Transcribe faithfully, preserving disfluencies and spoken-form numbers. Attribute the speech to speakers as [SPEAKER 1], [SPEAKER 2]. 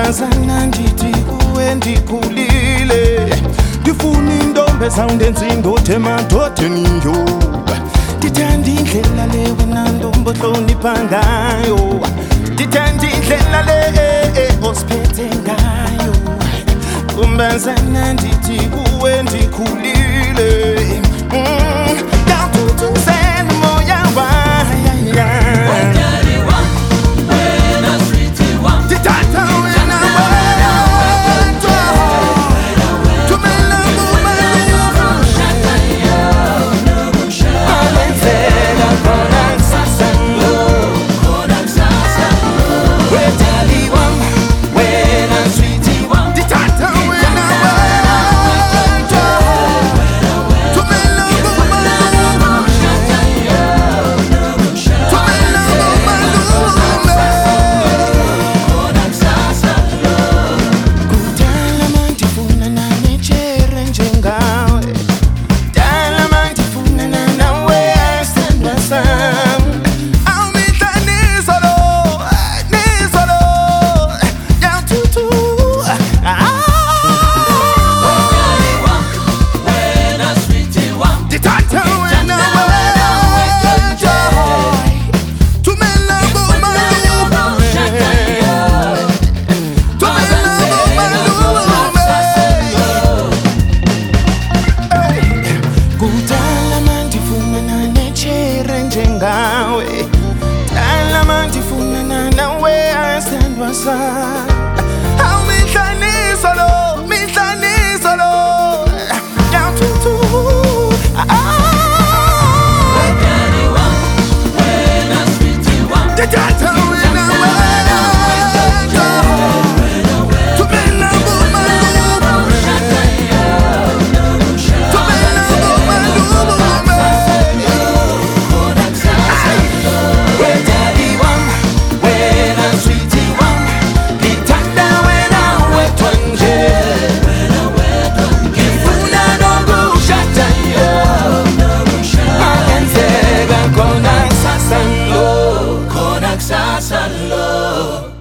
[SPEAKER 1] Ntombazana ndithi kuwe ndikhulile, ndifuna intombi ezawundenza indoda emadodeni yo. Ndithanda indlela le wena ntombi ohlonipha ngayo, ndithanda indlela le osiphethe ngayo. Ntombazana ndithi kuwe ndikhulile, ngiyawuthuthuzela umoya waya. How me shani solo, me shani solo, down to two. Ah, when I sweet you want, the data when I went to me love my love, to me love my love, when daddy want, when I sweet. Kona kusasa lo